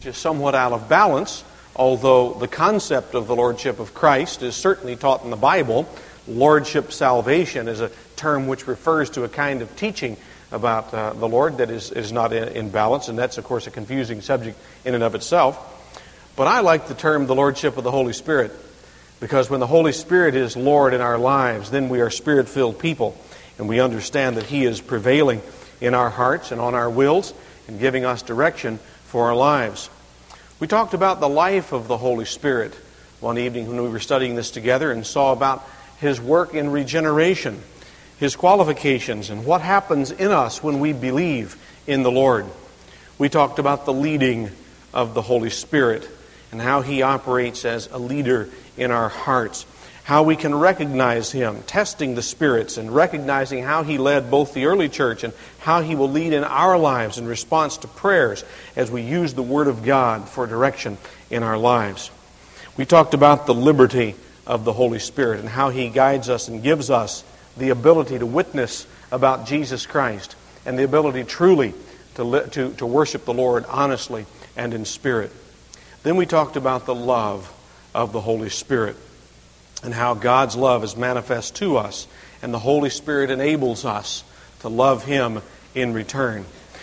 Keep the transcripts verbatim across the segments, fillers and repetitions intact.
which is somewhat out of balance, although the concept of the Lordship of Christ is certainly taught in the Bible. Lordship salvation is a term which refers to a kind of teaching about uh, the Lord that is, is not in, in balance, and that's, of course, a confusing subject in and of itself. But I like the term the Lordship of the Holy Spirit, because when the Holy Spirit is Lord in our lives, then we are Spirit-filled people, and we understand that He is prevailing in our hearts and on our wills and giving us direction for our lives. We talked about the life of the Holy Spirit one evening when we were studying this together and saw about His work in regeneration, His qualifications, and what happens in us when we believe in the Lord. We talked about the leading of the Holy Spirit and how He operates as a leader in our hearts, how we can recognize Him, testing the spirits and recognizing how He led both the early church and how He will lead in our lives in response to prayers as we use the Word of God for direction in our lives. We talked about the liberty of the Holy Spirit and how He guides us and gives us the ability to witness about Jesus Christ and the ability truly to, li- to, to worship the Lord honestly and in spirit. Then we talked about the love of the Holy Spirit and how God's love is manifest to us, and the Holy Spirit enables us to love Him in return.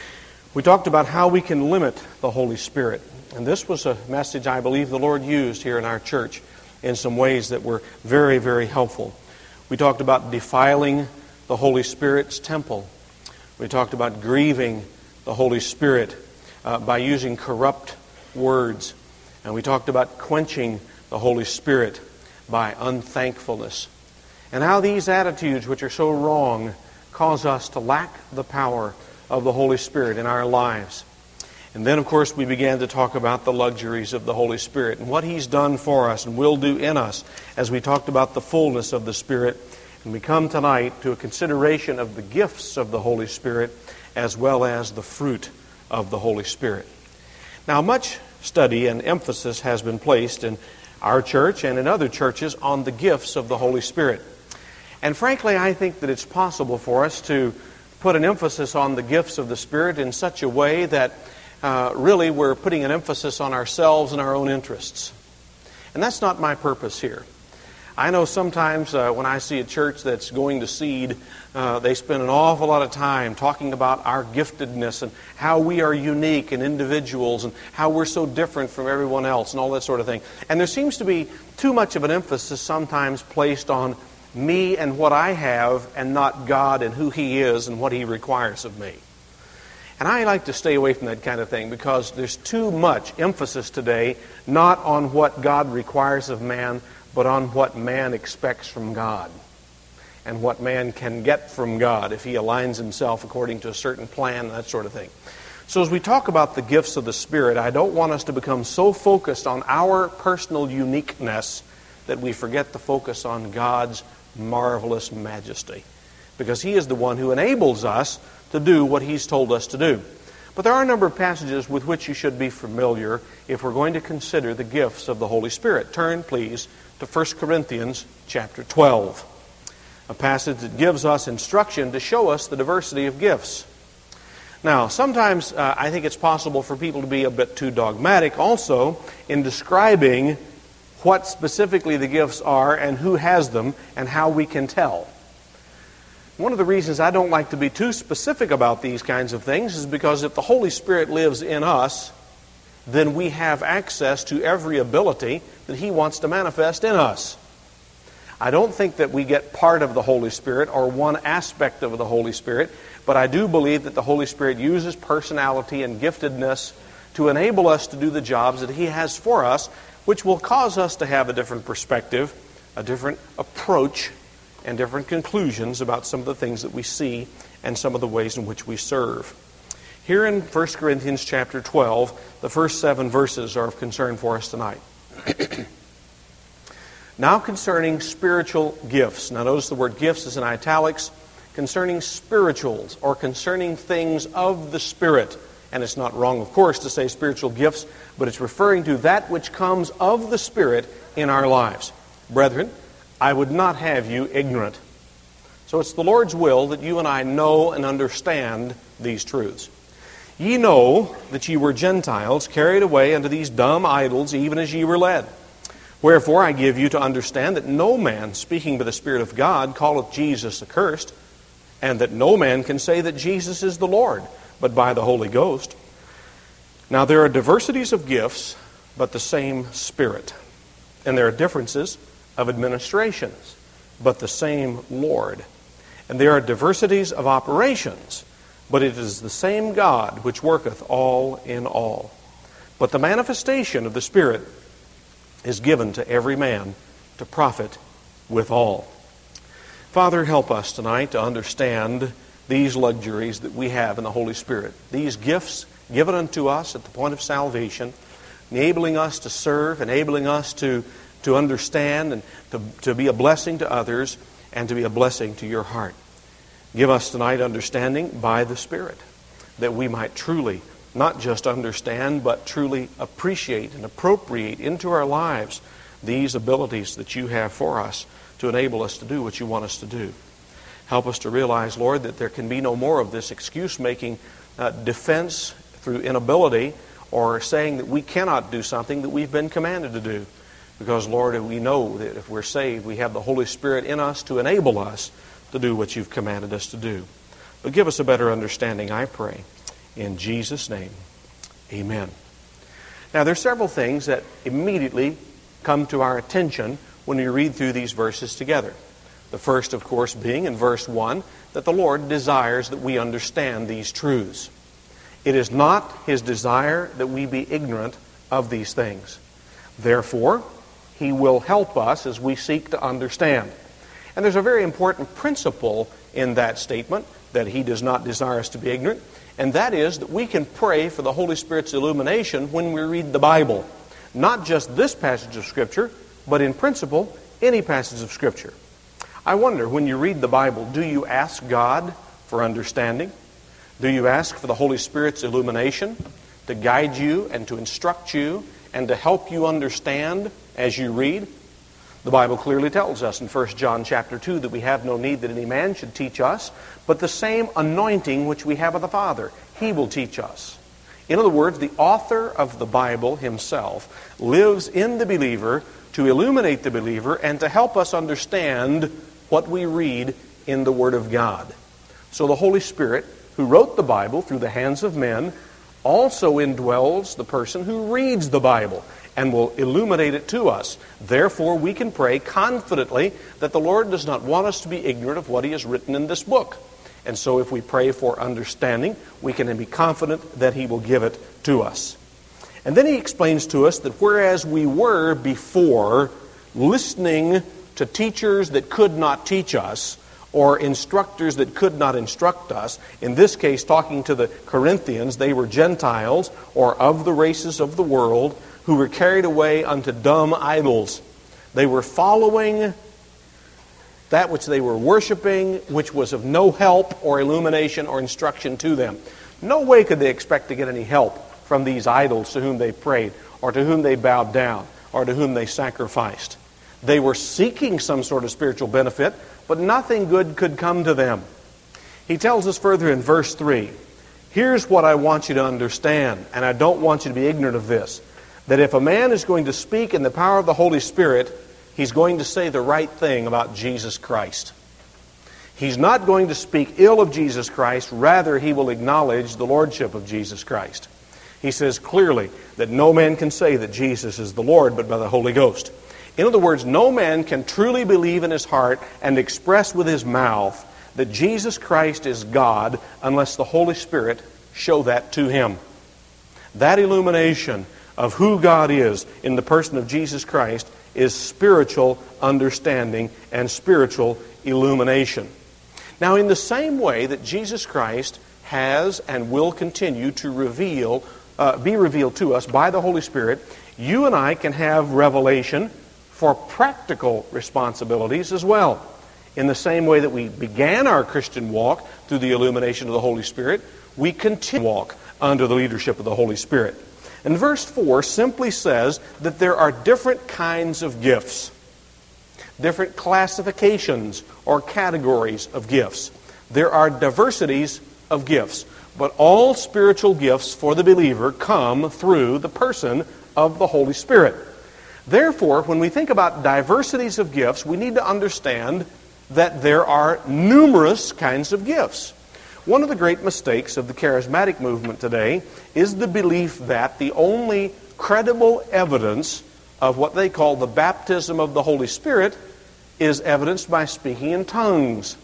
We talked about how we can limit the Holy Spirit, and this was a message I believe the Lord used here in our church in some ways that were very, very helpful. We talked about defiling the Holy Spirit's temple. We talked about grieving the Holy Spirit uh, by using corrupt words. And we talked about quenching the Holy Spirit by unthankfulness. And how these attitudes, which are so wrong, cause us to lack the power of the Holy Spirit in our lives. And then, of course, we began to talk about the luxuries of the Holy Spirit and what He's done for us and will do in us as we talked about the fullness of the Spirit. And we come tonight to a consideration of the gifts of the Holy Spirit as well as the fruit of the Holy Spirit. Now, much study and emphasis has been placed in our church and in other churches on the gifts of the Holy Spirit. And frankly, I think that it's possible for us to put an emphasis on the gifts of the Spirit in such a way that uh, really we're putting an emphasis on ourselves and our own interests. And that's not my purpose here. I know sometimes uh, when I see a church that's going to seed, uh, they spend an awful lot of time talking about our giftedness and how we are unique and individuals and how we're so different from everyone else and all that sort of thing. And there seems to be too much of an emphasis sometimes placed on me and what I have and not God and who He is and what He requires of me. And I like to stay away from that kind of thing because there's too much emphasis today not on what God requires of man, but on what man expects from God and what man can get from God if he aligns himself according to a certain plan and that sort of thing. So as we talk about the gifts of the Spirit, I don't want us to become so focused on our personal uniqueness that we forget to focus on God's marvelous majesty, because He is the one who enables us to do what He's told us to do. But there are a number of passages with which you should be familiar if we're going to consider the gifts of the Holy Spirit. Turn, please, to First Corinthians chapter twelve, a passage that gives us instruction to show us the diversity of gifts. Now, sometimes uh, I think it's possible for people to be a bit too dogmatic also in describing what specifically the gifts are and who has them and how we can tell. One of the reasons I don't like to be too specific about these kinds of things is because if the Holy Spirit lives in us, then we have access to every ability that He wants to manifest in us. I don't think that we get part of the Holy Spirit or one aspect of the Holy Spirit, but I do believe that the Holy Spirit uses personality and giftedness to enable us to do the jobs that He has for us, which will cause us to have a different perspective, a different approach, and different conclusions about some of the things that we see and some of the ways in which we serve. Here in First Corinthians chapter twelve, the first seven verses are of concern for us tonight. Now concerning spiritual gifts. Now notice the word gifts is in italics. Concerning spirituals, or concerning things of the Spirit. And it's not wrong, of course, to say spiritual gifts, but it's referring to that which comes of the Spirit in our lives. Brethren, I would not have you ignorant. So it's the Lord's will that you and I know and understand these truths. Ye know that ye were Gentiles, carried away unto these dumb idols, even as ye were led. Wherefore I give you to understand that no man, speaking by the Spirit of God, calleth Jesus accursed, and that no man can say that Jesus is the Lord, but by the Holy Ghost. Now there are diversities of gifts, but the same Spirit. And there are differences of administrations, but the same Lord. And there are diversities of operations, but it is the same God which worketh all in all. But the manifestation of the Spirit is given to every man to profit withal. Father, help us tonight to understand these luxuries that we have in the Holy Spirit. These gifts given unto us at the point of salvation, enabling us to serve, enabling us to, to understand and to, to be a blessing to others and to be a blessing to your heart. Give us tonight understanding by the Spirit, that we might truly not just understand, but truly appreciate and appropriate into our lives these abilities that you have for us to enable us to do what you want us to do. Help us to realize, Lord, that there can be no more of this excuse-making uh, defense through inability or saying that we cannot do something that we've been commanded to do. Because, Lord, we know that if we're saved, we have the Holy Spirit in us to enable us to do what you've commanded us to do. But give us a better understanding, I pray. In Jesus' name, amen. Now, there are several things that immediately come to our attention when we read through these verses together. The first, of course, being in verse one, that the Lord desires that we understand these truths. It is not His desire that we be ignorant of these things. Therefore, He will help us as we seek to understand. And there's a very important principle in that statement, that He does not desire us to be ignorant, and that is that we can pray for the Holy Spirit's illumination when we read the Bible. Not just this passage of Scripture, but in principle, any passage of Scripture. I wonder, when you read the Bible, do you ask God for understanding? Do you ask for the Holy Spirit's illumination to guide you and to instruct you and to help you understand as you read? The Bible clearly tells us in First John chapter two that we have no need that any man should teach us, but the same anointing which we have of the Father, He will teach us. In other words, the author of the Bible himself lives in the believer to illuminate the believer and to help us understand what we read in the Word of God. So the Holy Spirit, who wrote the Bible through the hands of men, also indwells the person who reads the Bible and will illuminate it to us. Therefore, we can pray confidently that the Lord does not want us to be ignorant of what He has written in this book. And so if we pray for understanding, we can be confident that He will give it to us. And then He explains to us that whereas we were before listening to teachers that could not teach us, or instructors that could not instruct us, in this case talking to the Corinthians, they were Gentiles, or of the races of the world, who were carried away unto dumb idols. They were following that which they were worshiping, which was of no help or illumination or instruction to them. No way could they expect to get any help from these idols to whom they prayed, or to whom they bowed down, or to whom they sacrificed. They were seeking some sort of spiritual benefit, but nothing good could come to them. He tells us further in verse three, here's what I want you to understand, and I don't want you to be ignorant of this, that if a man is going to speak in the power of the Holy Spirit, he's going to say the right thing about Jesus Christ. He's not going to speak ill of Jesus Christ, rather he will acknowledge the lordship of Jesus Christ. He says clearly that no man can say that Jesus is the Lord but by the Holy Ghost. In other words, no man can truly believe in his heart and express with his mouth that Jesus Christ is God unless the Holy Spirit show that to him. That illumination of who God is in the person of Jesus Christ is spiritual understanding and spiritual illumination. Now, in the same way that Jesus Christ has and will continue to reveal, uh, be revealed to us by the Holy Spirit, you and I can have revelation for practical responsibilities as well. In the same way that we began our Christian walk through the illumination of the Holy Spirit, we continue to walk under the leadership of the Holy Spirit. And verse four simply says that there are different kinds of gifts, different classifications or categories of gifts. There are diversities of gifts. But all spiritual gifts for the believer come through the person of the Holy Spirit. Therefore, when we think about diversities of gifts, we need to understand that there are numerous kinds of gifts. One of the great mistakes of the charismatic movement today is the belief that the only credible evidence of what they call the baptism of the Holy Spirit is evidenced by speaking in tongues.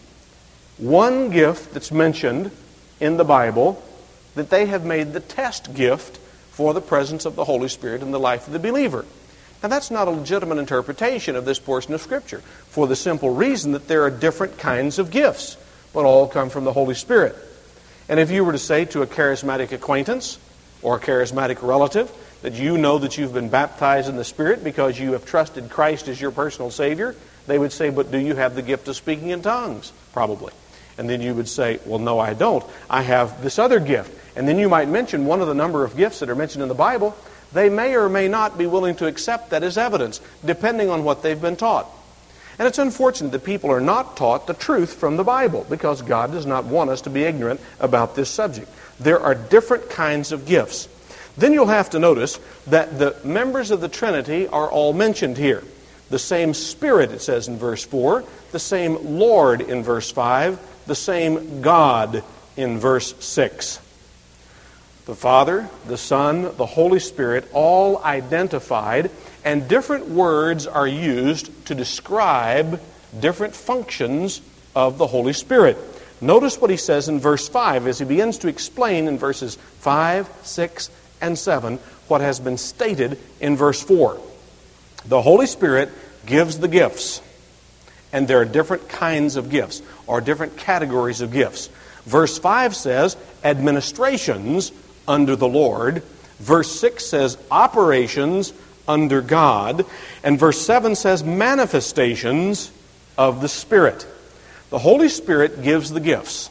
One gift that's mentioned in the Bible that they have made the test gift for the presence of the Holy Spirit in the life of the believer. Now, that's not a legitimate interpretation of this portion of Scripture, for the simple reason that there are different kinds of gifts, but all come from the Holy Spirit. And if you were to say to a charismatic acquaintance or a charismatic relative that you know that you've been baptized in the Spirit because you have trusted Christ as your personal Savior, they would say, but do you have the gift of speaking in tongues? Probably. And then you would say, well, no, I don't. I have this other gift. And then you might mention one of the number of gifts that are mentioned in the Bible. They may or may not be willing to accept that as evidence, depending on what they've been taught. And it's unfortunate that people are not taught the truth from the Bible, because God does not want us to be ignorant about this subject. There are different kinds of gifts. Then you'll have to notice that the members of the Trinity are all mentioned here. The same Spirit, it says in verse four, the same Lord in verse five, the same God in verse six. The Father, the Son, the Holy Spirit, all identified, and different words are used to describe different functions of the Holy Spirit. Notice what he says in verse five as he begins to explain in verses five, six, and seven what has been stated in verse four. The Holy Spirit gives the gifts, and there are different kinds of gifts, or different categories of gifts. Verse five says, administrations under the Lord. Verse six says, operations under God. And verse seven says, manifestations of the Spirit. The Holy Spirit gives the gifts.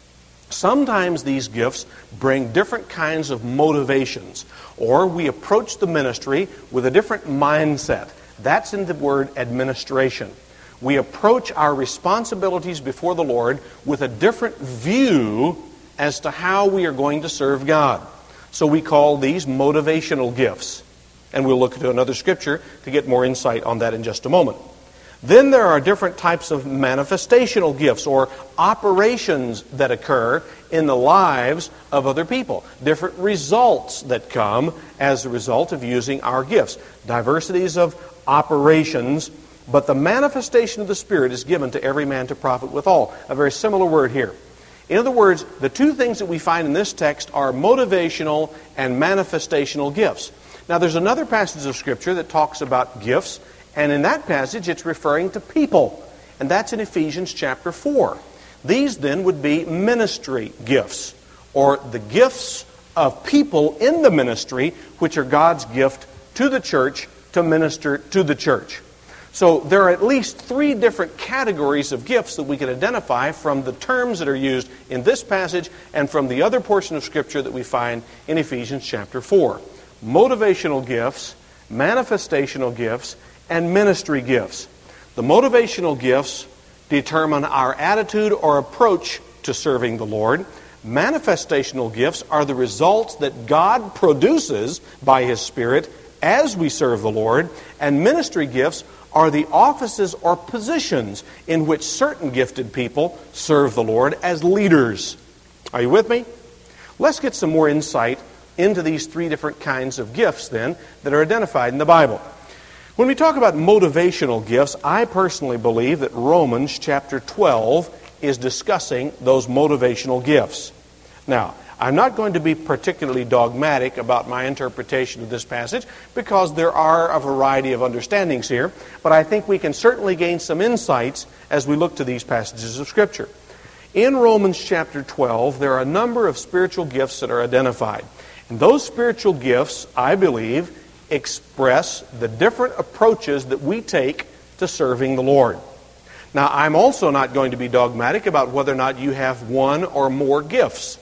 Sometimes these gifts bring different kinds of motivations, or we approach the ministry with a different mindset. That's in the word administration. We approach our responsibilities before the Lord with a different view as to how we are going to serve God. So we call these motivational gifts. And we'll look to another scripture to get more insight on that in just a moment. Then there are different types of manifestational gifts, or operations that occur in the lives of other people. Different results that come as a result of using our gifts. Diversities of operations, but the manifestation of the Spirit is given to every man to profit withal. A very similar word here. In other words, the two things that we find in this text are motivational and manifestational gifts. Now, there's another passage of Scripture that talks about gifts, and in that passage it's referring to people, and that's in Ephesians chapter four. These then would be ministry gifts, or the gifts of people in the ministry, which are God's gift to the church to minister to the church. So there are at least three different categories of gifts that we can identify from the terms that are used in this passage and from the other portion of Scripture that we find in Ephesians chapter four. Motivational gifts, manifestational gifts, and ministry gifts. The motivational gifts determine our attitude or approach to serving the Lord. Manifestational gifts are the results that God produces by His Spirit as we serve the Lord. And ministry gifts are the offices or positions in which certain gifted people serve the Lord as leaders. Are you with me? Let's get some more insight into these three different kinds of gifts then that are identified in the Bible. When we talk about motivational gifts, I personally believe that Romans chapter twelve is discussing those motivational gifts. Now, I'm not going to be particularly dogmatic about my interpretation of this passage because there are a variety of understandings here, but I think we can certainly gain some insights as we look to these passages of Scripture. In Romans chapter twelve, there are a number of spiritual gifts that are identified. And those spiritual gifts, I believe, express the different approaches that we take to serving the Lord. Now, I'm also not going to be dogmatic about whether or not you have one or more gifts.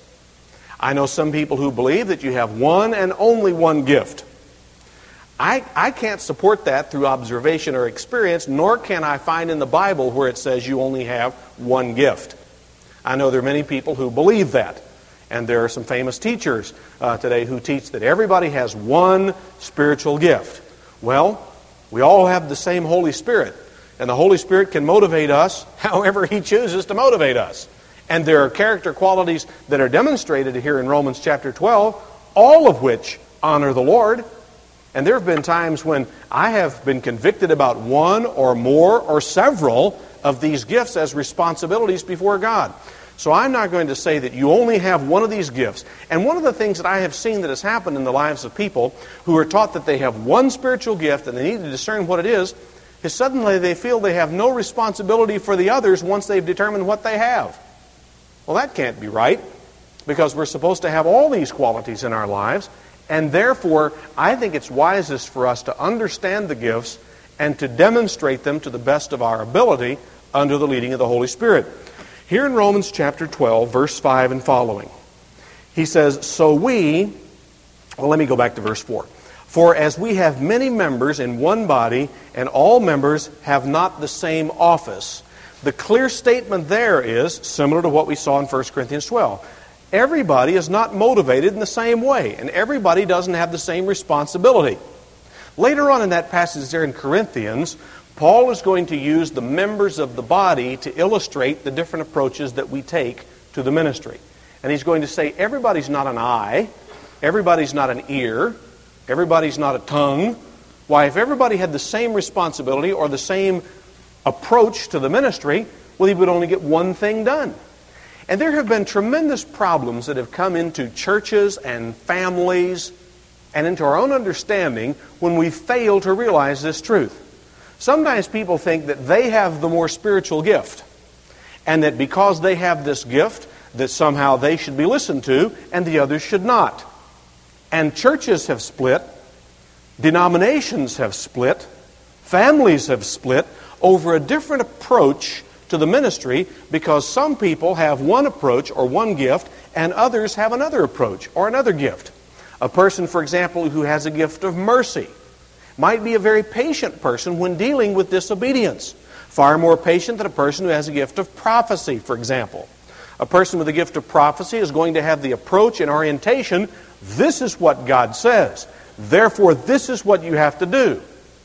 I know some people who believe that you have one and only one gift. I, I can't support that through observation or experience, nor can I find in the Bible where it says you only have one gift. I know there are many people who believe that. And there are some famous teachers uh, today who teach that everybody has one spiritual gift. Well, we all have the same Holy Spirit. And the Holy Spirit can motivate us however He chooses to motivate us. And there are character qualities that are demonstrated here in Romans chapter twelve, all of which honor the Lord. And there have been times when I have been convicted about one or more or several of these gifts as responsibilities before God. So I'm not going to say that you only have one of these gifts. And one of the things that I have seen that has happened in the lives of people who are taught that they have one spiritual gift and they need to discern what it is, is suddenly they feel they have no responsibility for the others once they've determined what they have. Well, that can't be right, because we're supposed to have all these qualities in our lives, and therefore I think it's wisest for us to understand the gifts and to demonstrate them to the best of our ability under the leading of the Holy Spirit. Here in Romans chapter twelve, verse five and following, he says, So we, well let me go back to verse four. For as we have many members in one body, and all members have not the same office. The clear statement there is similar to what we saw in First Corinthians twelve. Everybody is not motivated in the same way, and everybody doesn't have the same responsibility. Later on in that passage there in Corinthians, Paul is going to use the members of the body to illustrate the different approaches that we take to the ministry. And he's going to say everybody's not an eye, everybody's not an ear, everybody's not a tongue. Why, if everybody had the same responsibility or the same approach to the ministry, well, he would only get one thing done. And there have been tremendous problems that have come into churches and families and into our own understanding when we fail to realize this truth. Sometimes people think that they have the more spiritual gift, and that because they have this gift, that somehow they should be listened to and the others should not. And churches have split, denominations have split, families have split over a different approach to the ministry, because some people have one approach or one gift and others have another approach or another gift. A person, for example, who has a gift of mercy might be a very patient person when dealing with disobedience. Far more patient than a person who has a gift of prophecy, for example. A person with a gift of prophecy is going to have the approach and orientation, this is what God says, therefore this is what you have to do.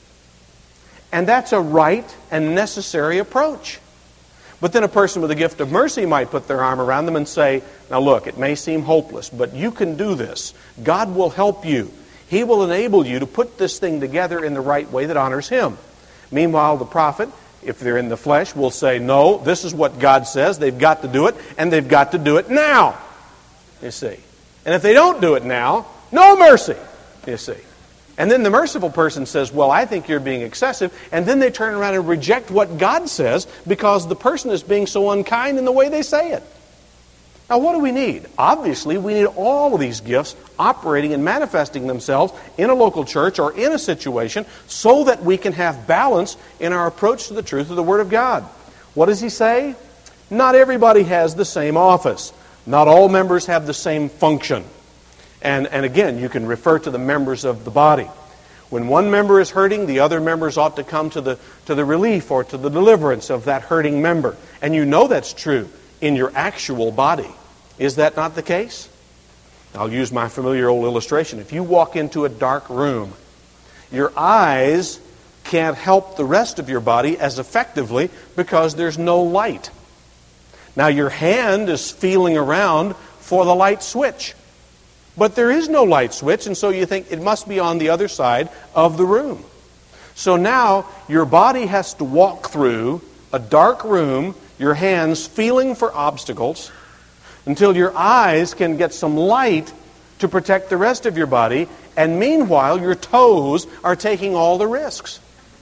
And that's a right and necessary approach. But then a person with a gift of mercy might put their arm around them and say, now look, it may seem hopeless, but you can do this. God will help you. He will enable you to put this thing together in the right way that honors Him. Meanwhile, the prophet, if they're in the flesh, will say, no, this is what God says. They've got to do it, and they've got to do it now. You see. And if they don't do it now, no mercy. You see. And then the merciful person says, well, I think you're being excessive. And then they turn around and reject what God says because the person is being so unkind in the way they say it. Now, what do we need? Obviously, we need all of these gifts operating and manifesting themselves in a local church or in a situation so that we can have balance in our approach to the truth of the Word of God. What does he say? Not everybody has the same office. Not all members have the same function. And, and again, you can refer to the members of the body. When one member is hurting, the other members ought to come to the, to the relief or to the deliverance of that hurting member. And you know that's true in your actual body. Is that not the case? I'll use my familiar old illustration. If you walk into a dark room, your eyes can't help the rest of your body as effectively because there's no light. Now your hand is feeling around for the light switch. But there is no light switch, and so you think it must be on the other side of the room. So now your body has to walk through a dark room, your hands feeling for obstacles, until your eyes can get some light to protect the rest of your body, and meanwhile your toes are taking all the risks.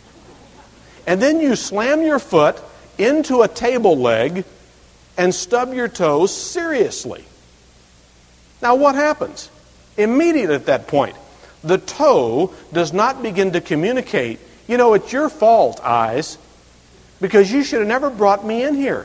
And then you slam your foot into a table leg and stub your toes seriously. Now what happens? Immediately at that point, the toe does not begin to communicate, you know, it's your fault, eyes, because you should have never brought me in here.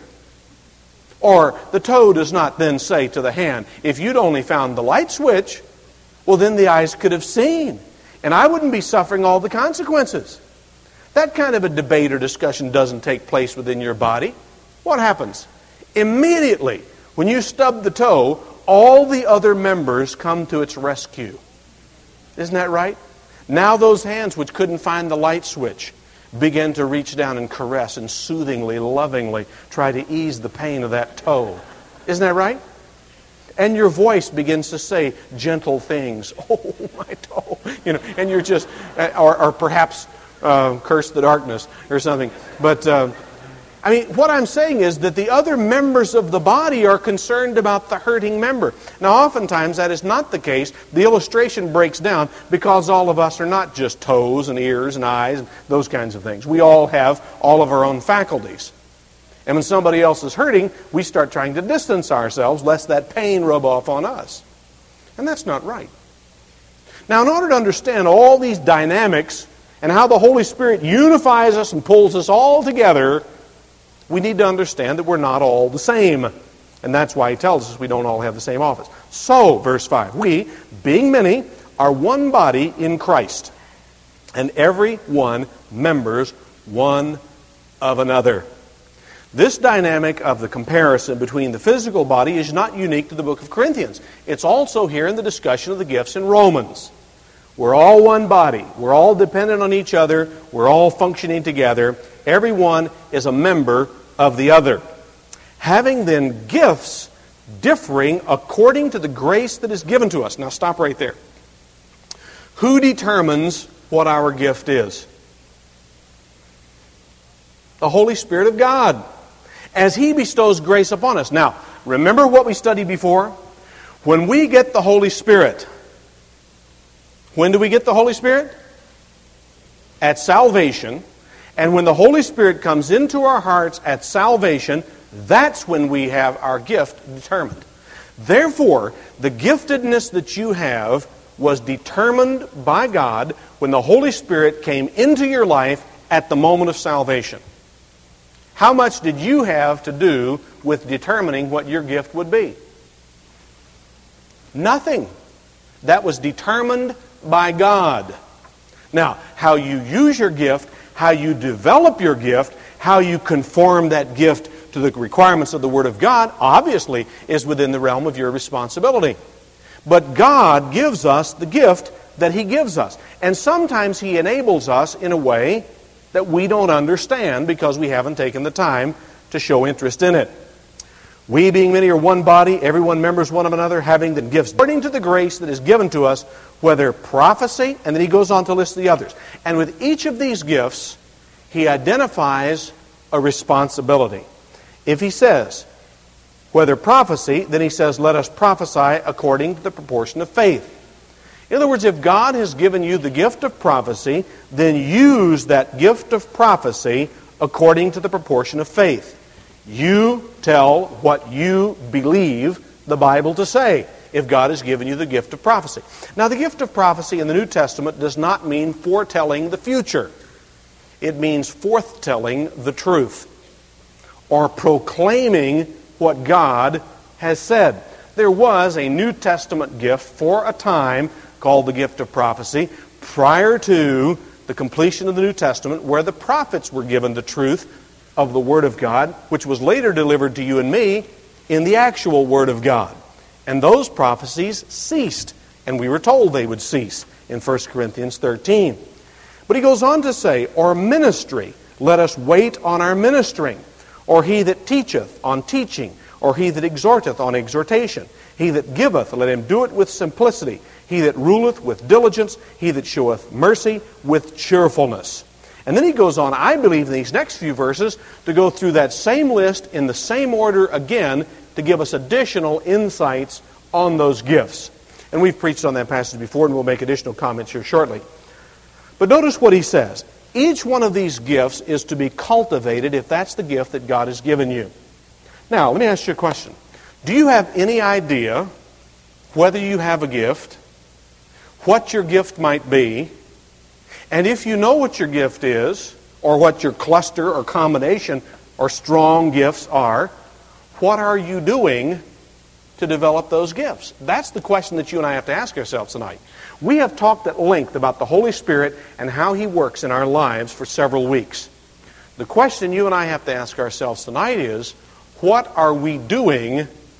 Or the toe does not then say to the hand, if you'd only found the light switch, well then the eyes could have seen, and I wouldn't be suffering all the consequences. That kind of a debate or discussion doesn't take place within your body. What happens? Immediately, when you stub the toe, all the other members come to its rescue. Isn't that right? Now those hands which couldn't find the light switch begin to reach down and caress and soothingly, lovingly try to ease the pain of that toe. Isn't that right? And your voice begins to say gentle things. Oh, my toe. You know, and you're just, or, or perhaps uh, curse the darkness or something. But, uh, I mean, what I'm saying is that the other members of the body are concerned about the hurting member. Now, oftentimes that is not the case. The illustration breaks down because all of us are not just toes and ears and eyes and those kinds of things. We all have all of our own faculties. And when somebody else is hurting, we start trying to distance ourselves lest that pain rub off on us. And that's not right. Now, in order to understand all these dynamics and how the Holy Spirit unifies us and pulls us all together, we need to understand that we're not all the same. And that's why he tells us we don't all have the same office. So, verse five, we, being many, are one body in Christ, and every one members one of another. This dynamic of the comparison between the physical body is not unique to the book of Corinthians. It's also here in the discussion of the gifts in Romans. We're all one body. We're all dependent on each other. We're all functioning together. Everyone is a member of the other. Having then gifts differing according to the grace that is given to us. Now stop right there. Who determines what our gift is? The Holy Spirit of God, as He bestows grace upon us. Now, remember what we studied before? When we get the Holy Spirit, when do we get the Holy Spirit? At salvation. And when the Holy Spirit comes into our hearts at salvation, that's when we have our gift determined. Therefore, the giftedness that you have was determined by God when the Holy Spirit came into your life at the moment of salvation. How much did you have to do with determining what your gift would be? Nothing. That was determined by God. Now, how you use your gift, how you develop your gift, how you conform that gift to the requirements of the Word of God, obviously is within the realm of your responsibility. But God gives us the gift that He gives us. And sometimes He enables us in a way that we don't understand because we haven't taken the time to show interest in it. We, being many, are one body, everyone members one of another, having the gifts according to the grace that is given to us, whether prophecy, and then he goes on to list the others. And with each of these gifts, he identifies a responsibility. If he says, whether prophecy, then he says, let us prophesy according to the proportion of faith. In other words, if God has given you the gift of prophecy, then use that gift of prophecy according to the proportion of faith. You tell what you believe the Bible to say if God has given you the gift of prophecy. Now, the gift of prophecy in the New Testament does not mean foretelling the future. It means forthtelling the truth or proclaiming what God has said. There was a New Testament gift for a time called the gift of prophecy prior to the completion of the New Testament, where the prophets were given the truth of the Word of God, which was later delivered to you and me in the actual Word of God. And those prophecies ceased, and we were told they would cease in First Corinthians thirteen. But he goes on to say, or ministry, let us wait on our ministering, or he that teacheth on teaching, or he that exhorteth on exhortation. He that giveth, let him do it with simplicity. He that ruleth with diligence. He that showeth mercy with cheerfulness. And then he goes on, I believe, in these next few verses to go through that same list in the same order again to give us additional insights on those gifts. And we've preached on that passage before, and we'll make additional comments here shortly. But notice what he says. Each one of these gifts is to be cultivated if that's the gift that God has given you. Now, let me ask you a question. Do you have any idea whether you have a gift, what your gift might be, and if you know what your gift is, or what your cluster or combination or strong gifts are, what are you doing to develop those gifts? That's the question that you and I have to ask ourselves tonight. We have talked at length about the Holy Spirit and how He works in our lives for several weeks. The question you and I have to ask ourselves tonight is, what are we doing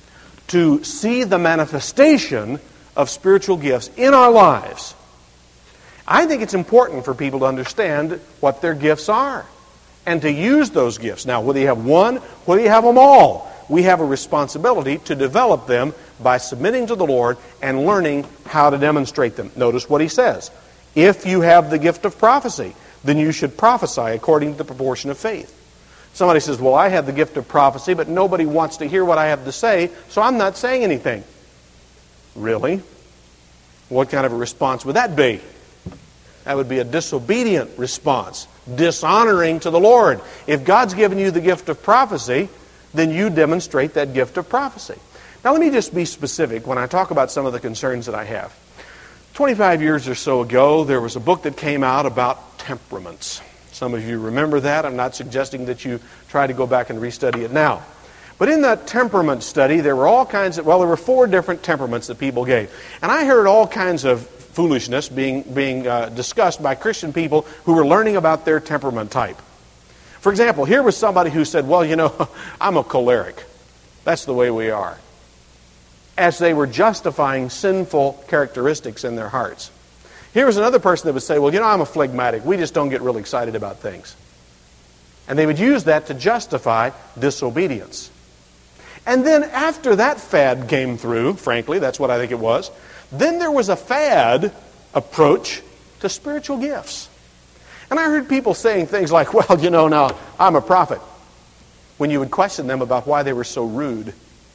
to see the manifestation of spiritual gifts in our lives, I think it's important for people to understand what their gifts are and to use those gifts. Now, whether you have one, whether you have them all, we have a responsibility to develop them by submitting to the Lord and learning how to demonstrate them. Notice what he says. If you have the gift of prophecy, then you should prophesy according to the proportion of faith. Somebody says, well, I have the gift of prophecy, but nobody wants to hear what I have to say, so I'm not saying anything. Really? What kind of a response would that be? That would be a disobedient response, dishonoring to the Lord. If God's given you the gift of prophecy, then you demonstrate that gift of prophecy. Now let me just be specific when I talk about some of the concerns that I have. twenty-five years or so ago, there was a book that came out about temperaments. Some of you remember that. I'm not suggesting that you try to go back and restudy it now. But in that temperament study, there were all kinds of, well, there were four different temperaments that people gave. And I heard all kinds of foolishness being, being uh, discussed by Christian people who were learning about their temperament type. For example, here was somebody who said, well, you know, I'm a choleric. That's the way we are. As they were justifying sinful characteristics in their hearts. Here was another person that would say, well, you know, I'm a phlegmatic. We just don't get really excited about things. And they would use that to justify disobedience. And then after that fad came through, frankly, that's what I think it was, then there was a fad approach to spiritual gifts. And I heard people saying things like, well, you know, now, I'm a prophet. When you would question them about why they were so rude.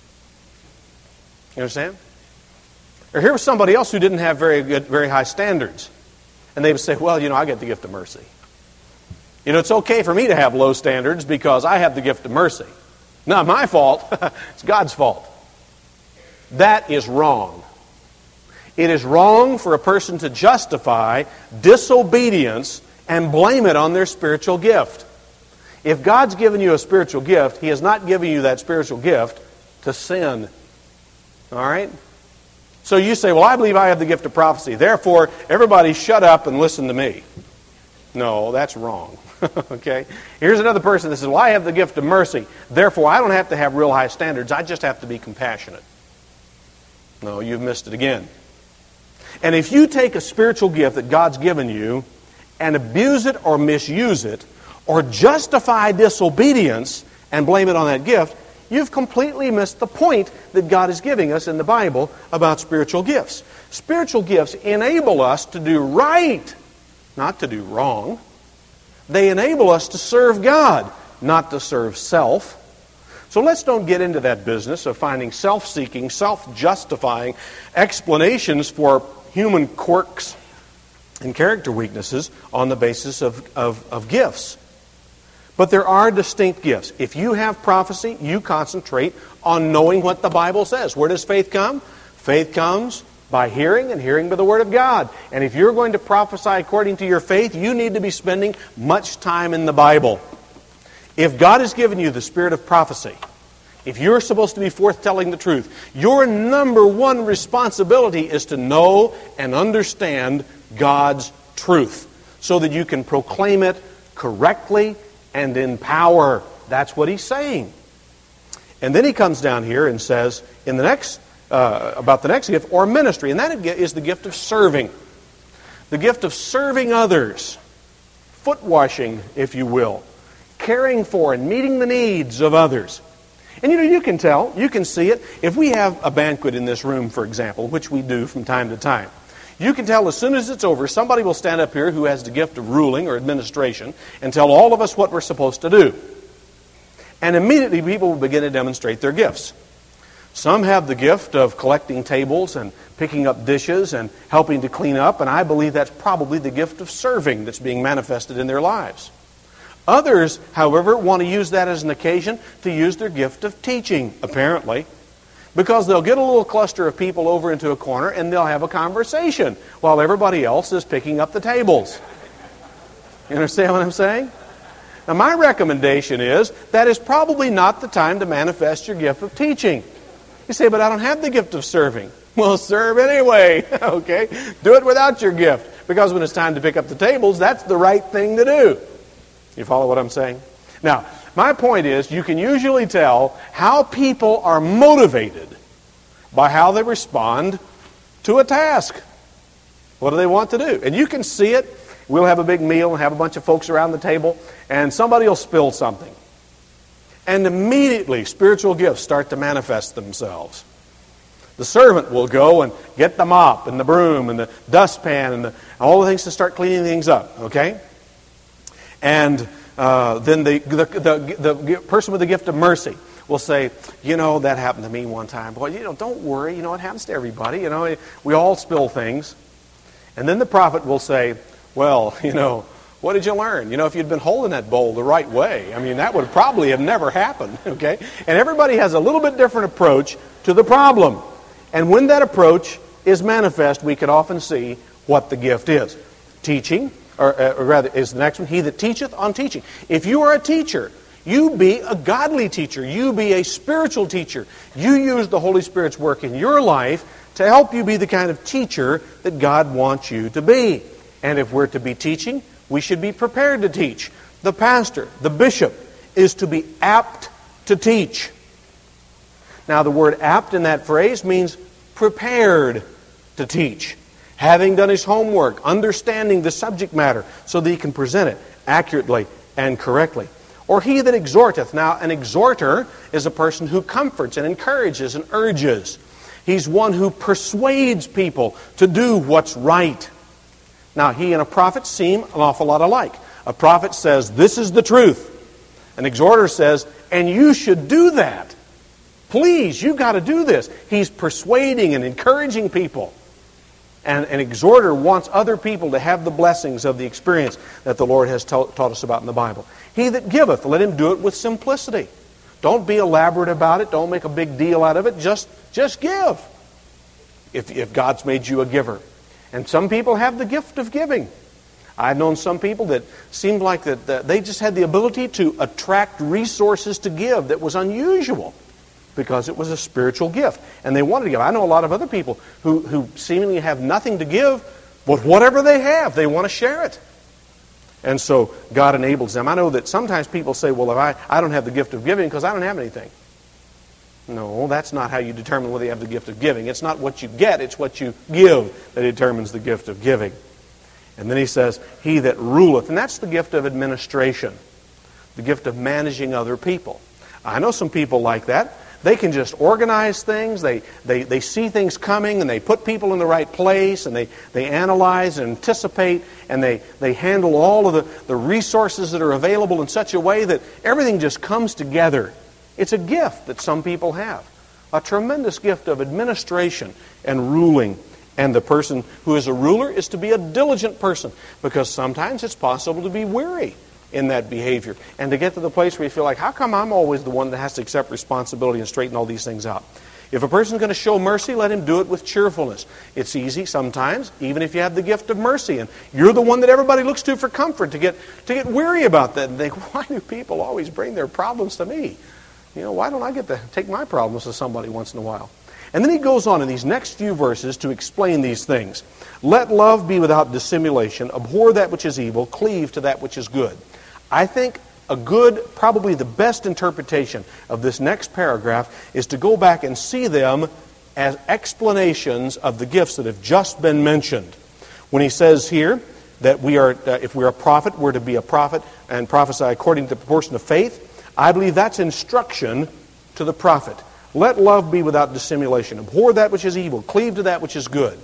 You understand? Or here was somebody else who didn't have very good, very high standards. And they would say, well, you know, I get the gift of mercy. You know, it's okay for me to have low standards because I have the gift of mercy. Not my fault. It's God's fault. That is wrong. It is wrong for a person to justify disobedience and blame it on their spiritual gift. If God's given you a spiritual gift, He has not given you that spiritual gift to sin. All right? So you say, well, I believe I have the gift of prophecy. Therefore, everybody shut up and listen to me. No, that's wrong. Okay? Here's another person that says, well, I have the gift of mercy. Therefore, I don't have to have real high standards. I just have to be compassionate. No, you've missed it again. And if you take a spiritual gift that God's given you and abuse it or misuse it or justify disobedience and blame it on that gift, you've completely missed the point that God is giving us in the Bible about spiritual gifts. Spiritual gifts enable us to do right, not to do wrong. They enable us to serve God, not to serve self. So let's don't get into that business of finding self-seeking, self-justifying explanations for human quirks and character weaknesses on the basis of, of, of gifts. But there are distinct gifts. If you have prophecy, you concentrate on knowing what the Bible says. Where does faith come? Faith comes by hearing, and hearing by the Word of God. And if you're going to prophesy according to your faith, you need to be spending much time in the Bible. If God has given you the spirit of prophecy, if you're supposed to be forth telling the truth, your number one responsibility is to know and understand God's truth so that you can proclaim it correctly and in power. That's what he's saying. And then he comes down here and says in the next uh, about the next gift, or ministry, and that is the gift of serving. The gift of serving others, foot washing, if you will, caring for and meeting the needs of others. And you know, you can tell, you can see it. If we have a banquet in this room, for example, which we do from time to time, you can tell as soon as it's over, somebody will stand up here who has the gift of ruling or administration and tell all of us what we're supposed to do. And immediately people will begin to demonstrate their gifts. Some have the gift of collecting tables and picking up dishes and helping to clean up, and I believe that's probably the gift of serving that's being manifested in their lives. Others, however, want to use that as an occasion to use their gift of teaching, apparently, because they'll get a little cluster of people over into a corner and they'll have a conversation while everybody else is picking up the tables. You understand what I'm saying? Now, my recommendation is that is probably not the time to manifest your gift of teaching. You say, but I don't have the gift of serving. Well, serve anyway, okay? Do it without your gift, because when it's time to pick up the tables, that's the right thing to do. You follow what I'm saying? Now, my point is, you can usually tell how people are motivated by how they respond to a task. What do they want to do? And you can see it. We'll have a big meal and have a bunch of folks around the table, and somebody will spill something. And immediately, spiritual gifts start to manifest themselves. The servant will go and get the mop and the broom and the dustpan and the, all the things to start cleaning things up, okay? And uh, then the, the, the, the person with the gift of mercy will say, you know, that happened to me one time. Boy, you know, don't worry. You know, it happens to everybody. You know, we all spill things. And then the prophet will say, well, you know, what did you learn? You know, if you'd been holding that bowl the right way, I mean, that would probably have never happened, okay? And everybody has a little bit different approach to the problem. And when that approach is manifest, we can often see what the gift is. Teaching, or, uh, or rather, is the next one, he that teacheth on teaching. If you are a teacher, you be a godly teacher. You be a spiritual teacher. You use the Holy Spirit's work in your life to help you be the kind of teacher that God wants you to be. And if we're to be teaching, we should be prepared to teach. The pastor, the bishop, is to be apt to teach. Now, the word apt in that phrase means prepared to teach. Having done his homework, understanding the subject matter so that he can present it accurately and correctly. Or he that exhorteth. Now, an exhorter is a person who comforts and encourages and urges. He's one who persuades people to do what's right. Now, he and a prophet seem an awful lot alike. A prophet says, this is the truth. An exhorter says, and you should do that. Please, you've got to do this. He's persuading and encouraging people. And an exhorter wants other people to have the blessings of the experience that the Lord has ta- taught us about in the Bible. He that giveth, let him do it with simplicity. Don't be elaborate about it. Don't make a big deal out of it. Just, just give. If, if God's made you a giver. And some people have the gift of giving. I've known some people that seemed like that, that they just had the ability to attract resources to give that was unusual because it was a spiritual gift. And they wanted to give. I know a lot of other people who, who seemingly have nothing to give, but whatever they have, they want to share it. And so God enables them. I know that sometimes people say, well, if I, I don't have the gift of giving because I don't have anything. No, that's not how you determine whether you have the gift of giving. It's not what you get, it's what you give that determines the gift of giving. And then he says, he that ruleth. And that's the gift of administration. The gift of managing other people. I know some people like that. They can just organize things. They, they, they see things coming and they put people in the right place and they, they analyze and anticipate and they, they handle all of the, the resources that are available in such a way that everything just comes together. It's a gift that some people have. A tremendous gift of administration and ruling. And the person who is a ruler is to be a diligent person because sometimes it's possible to be weary in that behavior and to get to the place where you feel like, how come I'm always the one that has to accept responsibility and straighten all these things out? If a person's going to show mercy, let him do it with cheerfulness. It's easy sometimes, even if you have the gift of mercy, and you're the one that everybody looks to for comfort, to get to get weary about that and think, why do people always bring their problems to me? You know, why don't I get to take my problems to somebody once in a while? And then he goes on in these next few verses to explain these things. Let love be without dissimulation, abhor that which is evil, cleave to that which is good. I think a good, probably the best interpretation of this next paragraph is to go back and see them as explanations of the gifts that have just been mentioned. When he says here that we are, uh, if we're a prophet, we're to be a prophet and prophesy according to the proportion of faith, I believe that's instruction to the prophet. Let love be without dissimulation. Abhor that which is evil. Cleave to that which is good.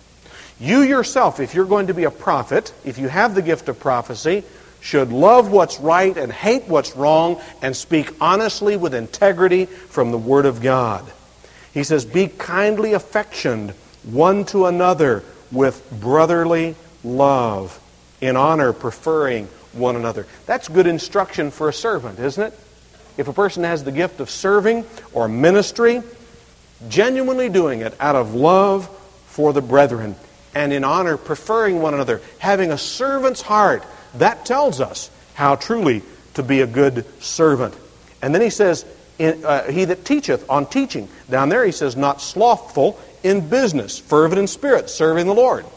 You yourself, if you're going to be a prophet, if you have the gift of prophecy, should love what's right and hate what's wrong and speak honestly with integrity from the Word of God. He says, be kindly affectioned one to another with brotherly love, in honor preferring one another. That's good instruction for a servant, isn't it? If a person has the gift of serving or ministry, genuinely doing it out of love for the brethren and in honor preferring one another, having a servant's heart, that tells us how truly to be a good servant. And then he says, in, uh, he that teacheth on teaching. Down there he says, not slothful in business, fervent in spirit, serving the Lord.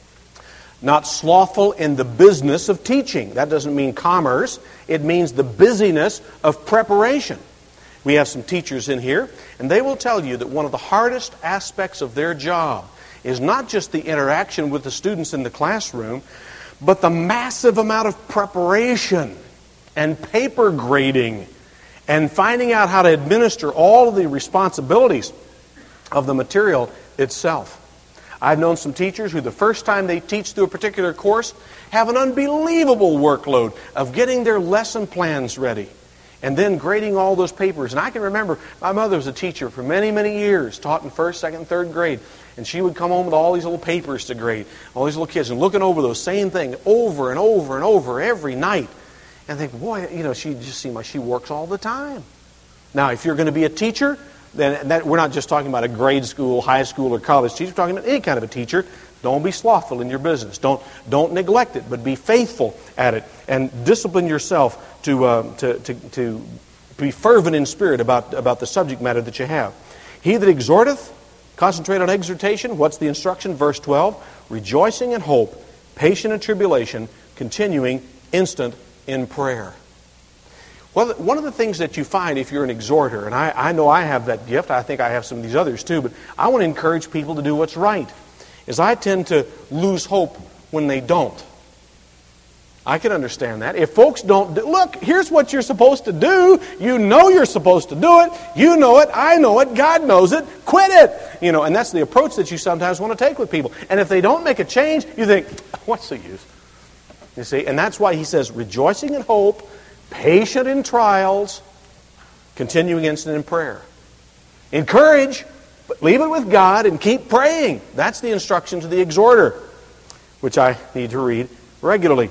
Not slothful in the business of teaching. That doesn't mean commerce. It means the busyness of preparation. We have some teachers in here, and they will tell you that one of the hardest aspects of their job is not just the interaction with the students in the classroom, but the massive amount of preparation and paper grading and finding out how to administer all of the responsibilities of the material itself. I've known some teachers who the first time they teach through a particular course have an unbelievable workload of getting their lesson plans ready and then grading all those papers. And I can remember my mother was a teacher for many, many years, taught in first, second, third grade. And she would come home with all these little papers to grade, all these little kids, and looking over those same thing over and over and over every night. And think, boy, you know, she just seems like she works all the time. Now, if you're going to be a teacher, then that, we're not just talking about a grade school, high school, or college teacher. We're talking about any kind of a teacher. Don't be slothful in your business. Don't don't neglect it, but be faithful at it, and discipline yourself to uh, to, to to be fervent in spirit about about the subject matter that you have. He that exhorteth, concentrate on exhortation. What's the instruction? Verse twelve: rejoicing in hope, patient in tribulation, continuing instant in prayer. Well, one of the things that you find if you're an exhorter, and I, I know I have that gift, I think I have some of these others too, but I want to encourage people to do what's right, is I tend to lose hope when they don't. I can understand that. If folks don't do, look, here's what you're supposed to do. You know you're supposed to do it. You know it. I know it. God knows it. Quit it. You know, and that's the approach that you sometimes want to take with people. And if they don't make a change, you think, what's the use? You see, and that's why he says, rejoicing in hope, patient in trials, continuing instant in prayer. Encourage, but leave it with God and keep praying. That's the instruction to the exhorter, which I need to read regularly.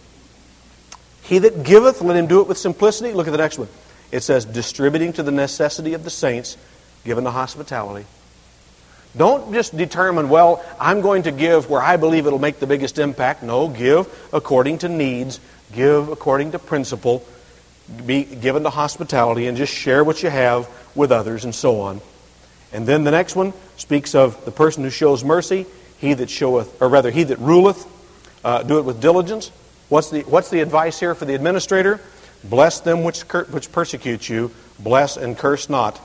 He that giveth, let him do it with simplicity. Look at the next one. It says, distributing to the necessity of the saints, given to hospitality. Don't just determine, well, I'm going to give where I believe it'll make the biggest impact. No, give according to needs. Give according to principle. Be given to hospitality, and just share what you have with others, and so on. And then the next one speaks of the person who shows mercy. He that showeth, or rather, he that ruleth, uh, do it with diligence. What's the what's the advice here for the administrator? Bless them which cur- which persecute you. Bless and curse not.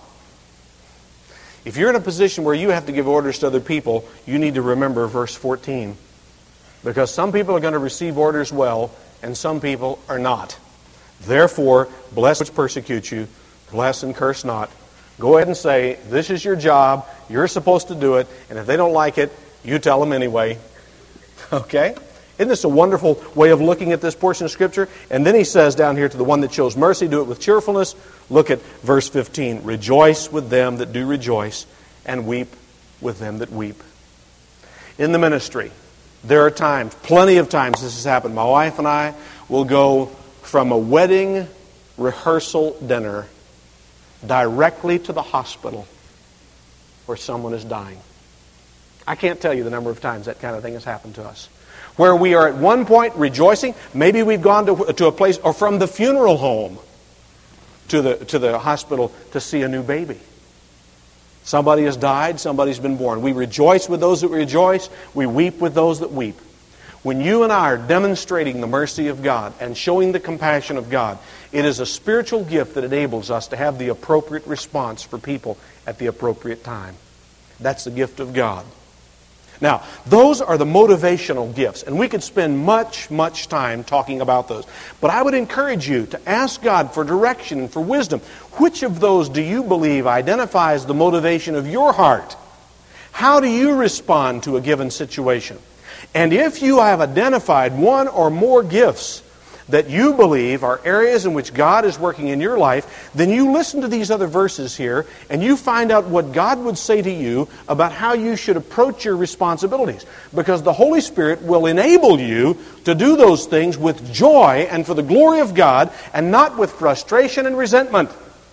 If you're in a position where you have to give orders to other people, you need to remember verse fourteen. Because some people are going to receive orders well, and some people are not. Therefore, bless which persecute you. Bless and curse not. Go ahead and say, this is your job. You're supposed to do it. And if they don't like it, you tell them anyway. Okay? Isn't this a wonderful way of looking at this portion of Scripture? And then he says down here, to the one that shows mercy, do it with cheerfulness. Look at verse fifteen. Rejoice with them that do rejoice, and weep with them that weep. In the ministry, there are times, plenty of times this has happened. My wife and I will go from a wedding rehearsal dinner directly to the hospital where someone is dying. I can't tell you the number of times that kind of thing has happened to us. Where we are at one point rejoicing, maybe we've gone to, to a place, or from the funeral home to the, to the hospital to see a new baby. Somebody has died, somebody's been born. We rejoice with those that rejoice, we weep with those that weep. When you and I are demonstrating the mercy of God and showing the compassion of God, it is a spiritual gift that enables us to have the appropriate response for people at the appropriate time. That's the gift of God. Now, those are the motivational gifts, and we could spend much, much time talking about those. But I would encourage you to ask God for direction and for wisdom. Which of those do you believe identifies the motivation of your heart? How do you respond to a given situation? And if you have identified one or more gifts that you believe are areas in which God is working in your life, then you listen to these other verses here and you find out what God would say to you about how you should approach your responsibilities. Because the Holy Spirit will enable you to do those things with joy and for the glory of God, and not with frustration and resentment.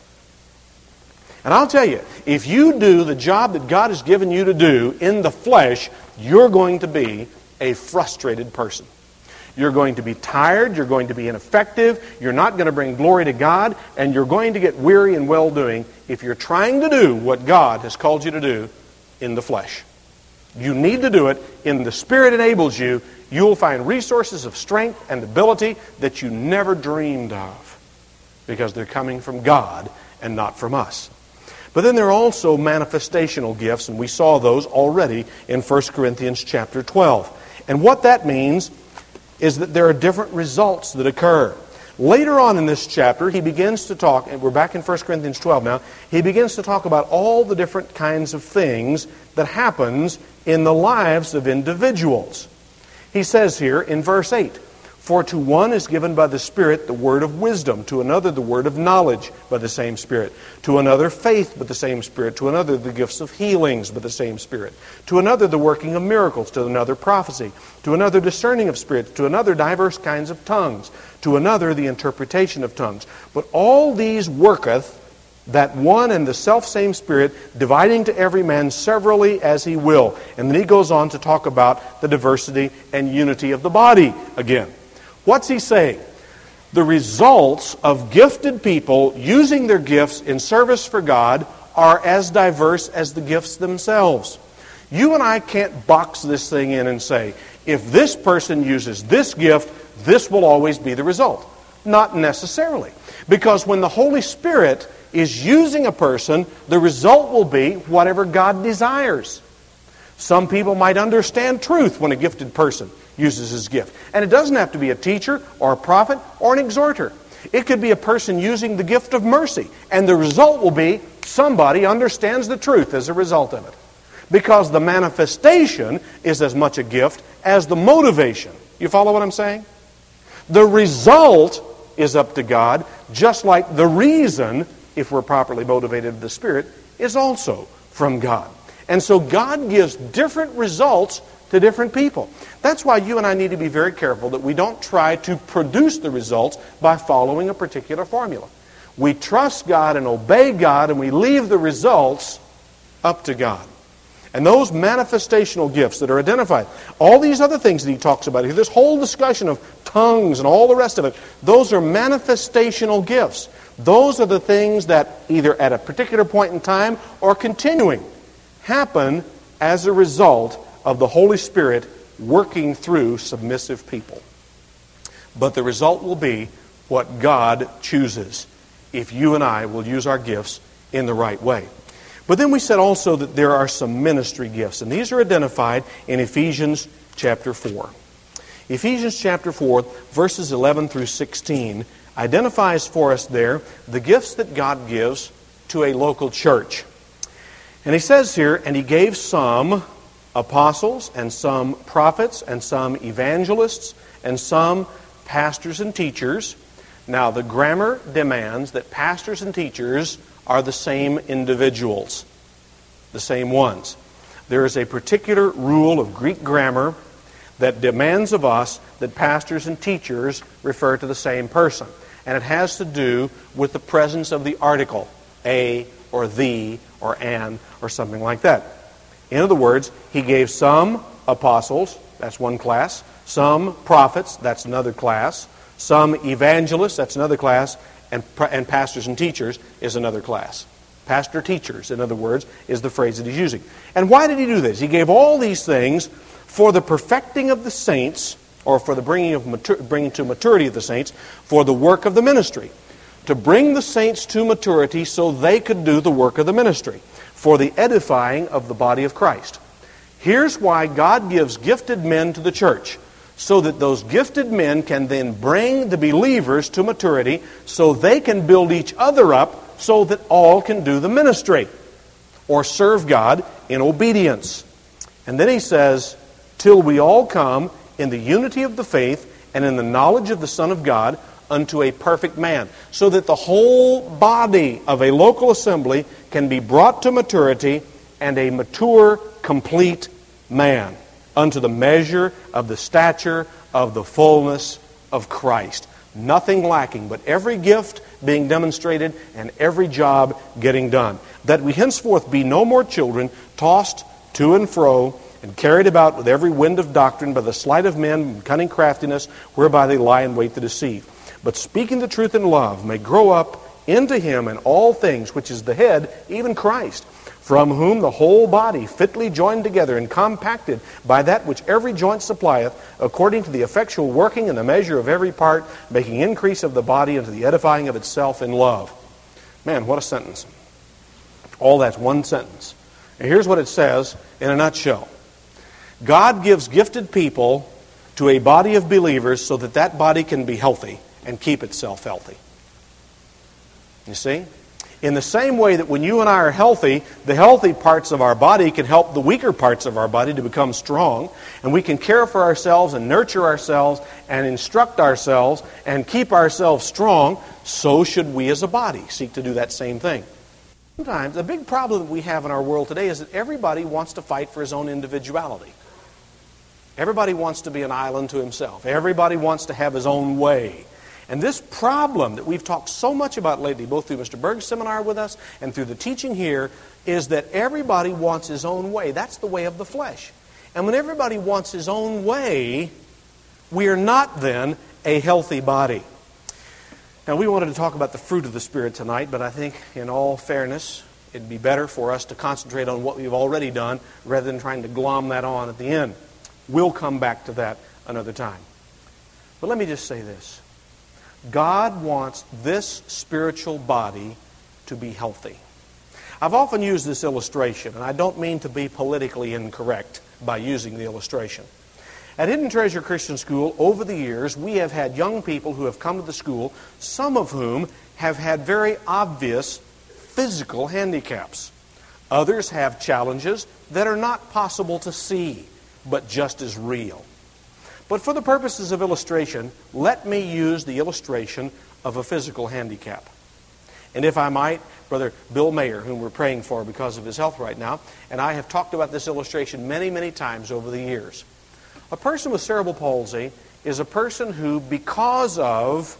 And I'll tell you, if you do the job that God has given you to do in the flesh, you're going to be a frustrated person. You're going to be tired, you're going to be ineffective, you're not going to bring glory to God, and you're going to get weary in well-doing if you're trying to do what God has called you to do in the flesh. You need to do it in the Spirit enables you. You'll find resources of strength and ability that you never dreamed of, because they're coming from God and not from us. But then there are also manifestational gifts, and we saw those already in First Corinthians chapter twelve. And what that means is that there are different results that occur. Later on in this chapter, he begins to talk, and we're back in First Corinthians twelve now, he begins to talk about all the different kinds of things that happens in the lives of individuals. He says here in verse eight, "For to one is given by the Spirit the word of wisdom, to another the word of knowledge by the same Spirit, to another faith by the same Spirit, to another the gifts of healings by the same Spirit, to another the working of miracles, to another prophecy, to another discerning of spirits, to another diverse kinds of tongues, to another the interpretation of tongues. But all these worketh that one and the selfsame Spirit, dividing to every man severally as he will." And then he goes on to talk about the diversity and unity of the body again. What's he saying? The results of gifted people using their gifts in service for God are as diverse as the gifts themselves. You and I can't box this thing in and say, if this person uses this gift, this will always be the result. Not necessarily. Because when the Holy Spirit is using a person, the result will be whatever God desires. Some people might understand truth when a gifted person uses his gift. And it doesn't have to be a teacher or a prophet or an exhorter. It could be a person using the gift of mercy. And the result will be somebody understands the truth as a result of it. Because the manifestation is as much a gift as the motivation. You follow what I'm saying? The result is up to God, just like the reason, if we're properly motivated of the Spirit, is also from God. And so God gives different results to different people. That's why you and I need to be very careful that we don't try to produce the results by following a particular formula. We trust God and obey God, and we leave the results up to God. And those manifestational gifts that are identified, all these other things that he talks about here, this whole discussion of tongues and all the rest of it, those are manifestational gifts. Those are the things that either at a particular point in time or continuing happen as a result of the Holy Spirit working through submissive people. But the result will be what God chooses if you and I will use our gifts in the right way. But then we said also that there are some ministry gifts, and these are identified in Ephesians chapter four. Ephesians chapter four, verses eleven through sixteen, identifies for us there the gifts that God gives to a local church. And he says here, "And he gave some apostles, and some prophets, and some evangelists, and some pastors and teachers." Now, the grammar demands that pastors and teachers are the same individuals, the same ones. There is a particular rule of Greek grammar that demands of us that pastors and teachers refer to the same person. And it has to do with the presence of the article, a or the or an or something like that. In other words, he gave some apostles, that's one class, some prophets, that's another class, some evangelists, that's another class, and, and pastors and teachers is another class. Pastor teachers, in other words, is the phrase that he's using. And why did he do this? He gave all these things for the perfecting of the saints, or for the bringing of matur- bringing to maturity of the saints, for the work of the ministry. To bring the saints to maturity so they could do the work of the ministry, for the edifying of the body of Christ. Here's why God gives gifted men to the church, so that those gifted men can then bring the believers to maturity, so they can build each other up, so that all can do the ministry, or serve God in obedience. And then he says, "Till we all come in the unity of the faith and in the knowledge of the Son of God, unto a perfect man," so that the whole body of a local assembly can be brought to maturity, and a mature, complete man, unto the measure of the stature of the fullness of Christ. Nothing lacking, but every gift being demonstrated and every job getting done. That we henceforth be no more children, tossed to and fro, and carried about with every wind of doctrine by the sleight of men and cunning craftiness, whereby they lie in wait to deceive. But speaking the truth in love, may grow up into him in all things, which is the head, even Christ, from whom the whole body, fitly joined together and compacted by that which every joint supplieth, according to the effectual working in the measure of every part, making increase of the body unto the edifying of itself in love. Man, what a sentence. All that's one sentence. And here's what it says in a nutshell. God gives gifted people to a body of believers so that that body can be healthy and keep itself healthy. You see? In the same way that when you and I are healthy, the healthy parts of our body can help the weaker parts of our body to become strong, and we can care for ourselves and nurture ourselves and instruct ourselves and keep ourselves strong, so should we as a body seek to do that same thing. Sometimes the big problem that we have in our world today is that everybody wants to fight for his own individuality. Everybody wants to be an island to himself. Everybody wants to have his own way. And this problem that we've talked so much about lately, both through Mister Berg's seminar with us and through the teaching here, is that everybody wants his own way. That's the way of the flesh. And when everybody wants his own way, we are not then a healthy body. Now, we wanted to talk about the fruit of the Spirit tonight, but I think in all fairness, it'd be better for us to concentrate on what we've already done rather than trying to glom that on at the end. We'll come back to that another time. But let me just say this. God wants this spiritual body to be healthy. I've often used this illustration, and I don't mean to be politically incorrect by using the illustration. At Hidden Treasure Christian School, over the years, we have had young people who have come to the school, some of whom have had very obvious physical handicaps. Others have challenges that are not possible to see, but just as real. But for the purposes of illustration, let me use the illustration of a physical handicap. And if I might, Brother Bill Mayer, whom we're praying for because of his health right now, and I have talked about this illustration many, many times over the years. A person with cerebral palsy is a person who, because of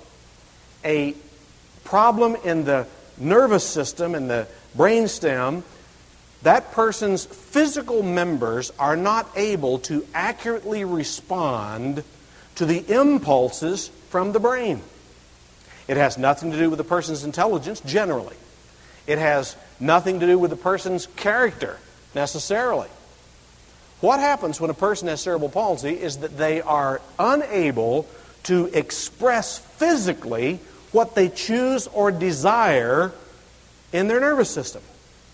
a problem in the nervous system and the brainstem, that person's physical members are not able to accurately respond to the impulses from the brain. It has nothing to do with the person's intelligence, generally. It has nothing to do with the person's character, necessarily. What happens when a person has cerebral palsy is that they are unable to express physically what they choose or desire in their nervous system.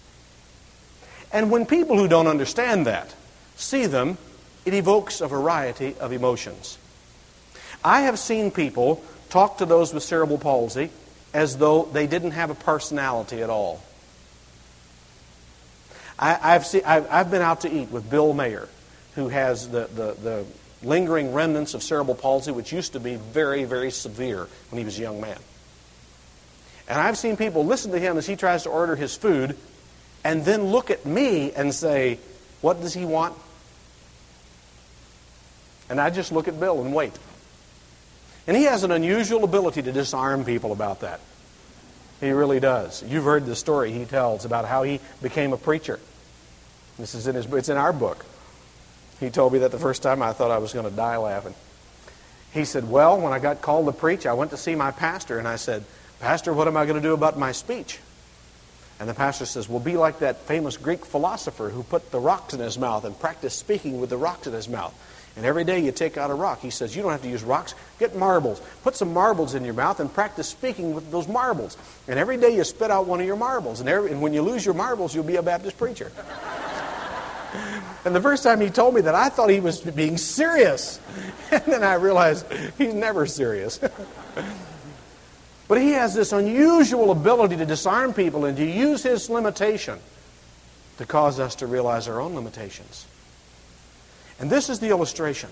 And when people who don't understand that see them, it evokes a variety of emotions. I have seen people talk to those with cerebral palsy as though they didn't have a personality at all. I, I've, seen, I've, I've been out to eat with Bill Mayer, who has the, the, the lingering remnants of cerebral palsy, which used to be very, very severe when he was a young man. And I've seen people listen to him as he tries to order his food and then look at me and say, what does he want? And I just look at Bill and wait. And he has an unusual ability to disarm people about that. He really does. You've heard the story he tells about how he became a preacher. This is in his, it's in our book. He told me that the first time I thought I was going to die laughing. He said, well, when I got called to preach, I went to see my pastor and I said, Pastor, what am I going to do about my speech? And the pastor says, well, be like that famous Greek philosopher who put the rocks in his mouth and practiced speaking with the rocks in his mouth. And every day you take out a rock. He says, you don't have to use rocks. Get marbles. Put some marbles in your mouth and practice speaking with those marbles. And every day you spit out one of your marbles. And, every, and when you lose your marbles, you'll be a Baptist preacher. And the first time he told me that, I thought he was being serious. And then I realized he's never serious. But he has this unusual ability to disarm people and to use his limitation to cause us to realize our own limitations. And this is the illustration.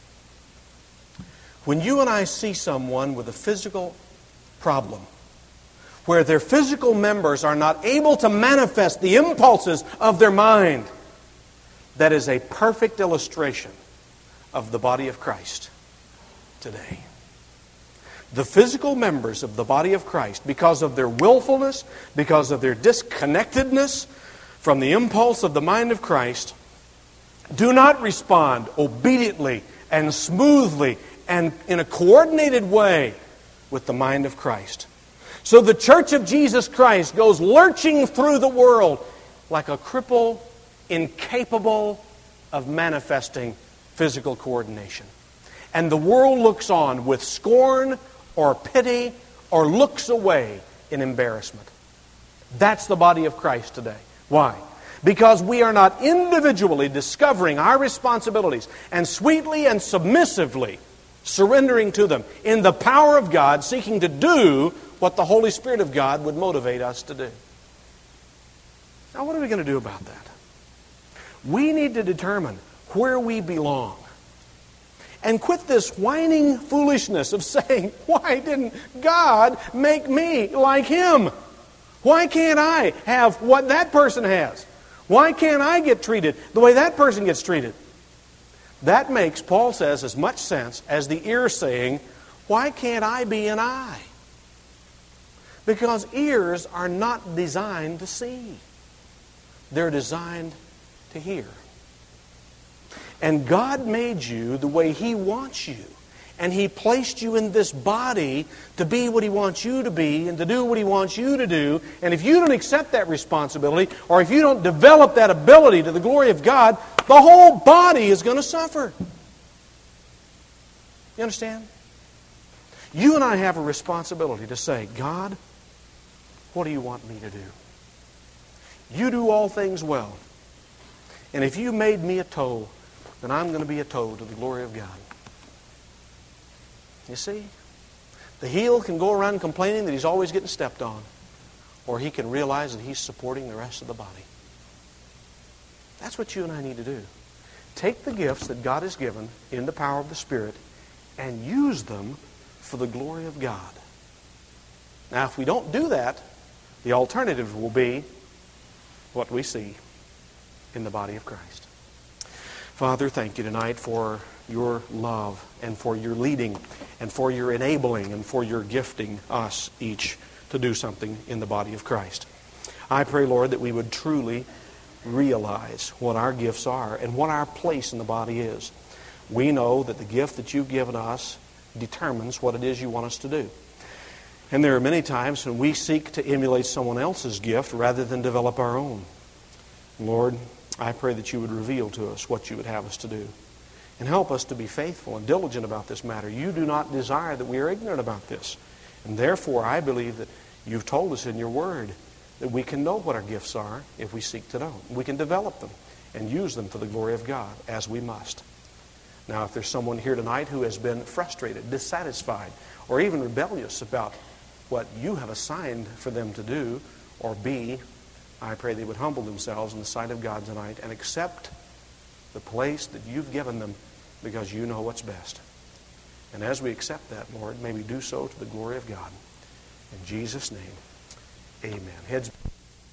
When you and I see someone with a physical problem, where their physical members are not able to manifest the impulses of their mind, that is a perfect illustration of the body of Christ today. The physical members of the body of Christ, because of their willfulness, because of their disconnectedness from the impulse of the mind of Christ, do not respond obediently and smoothly and in a coordinated way with the mind of Christ. So the Church of Jesus Christ goes lurching through the world like a cripple incapable of manifesting physical coordination. And the world looks on with scorn or pity or looks away in embarrassment. That's the body of Christ today. Why? Because we are not individually discovering our responsibilities and sweetly and submissively surrendering to them in the power of God, seeking to do what the Holy Spirit of God would motivate us to do. Now, what are we going to do about that? We need to determine where we belong. And quit this whining foolishness of saying, why didn't God make me like Him? Why can't I have what that person has? Why can't I get treated the way that person gets treated? That makes, Paul says, as much sense as the ear saying, why can't I be an eye? Because ears are not designed to see. They're designed to hear. And God made you the way He wants you. And He placed you in this body to be what He wants you to be and to do what He wants you to do. And if you don't accept that responsibility, or if you don't develop that ability to the glory of God, the whole body is going to suffer. You understand? You and I have a responsibility to say, God, what do you want me to do? You do all things well. And if you made me a toe, then I'm going to be a toe to the glory of God. You see? The heel can go around complaining that he's always getting stepped on. Or he can realize that he's supporting the rest of the body. That's what you and I need to do. Take the gifts that God has given in the power of the Spirit and use them for the glory of God. Now, if we don't do that, the alternative will be what we see in the body of Christ. Father, thank you tonight for your love and for your leading and for your enabling and for your gifting us each to do something in the body of Christ. I pray, Lord, that we would truly realize what our gifts are and what our place in the body is. We know that the gift that you've given us determines what it is you want us to do. And there are many times when we seek to emulate someone else's gift rather than develop our own. Lord, I pray that you would reveal to us what you would have us to do. And help us to be faithful and diligent about this matter. You do not desire that we are ignorant about this. And therefore, I believe that you've told us in your word that we can know what our gifts are if we seek to know. We can develop them and use them for the glory of God, as we must. Now, if there's someone here tonight who has been frustrated, dissatisfied, or even rebellious about what you have assigned for them to do or be, I pray they would humble themselves in the sight of God tonight and accept the place that you've given them because you know what's best. And as we accept that, Lord, may we do so to the glory of God. In Jesus' name, amen. Heads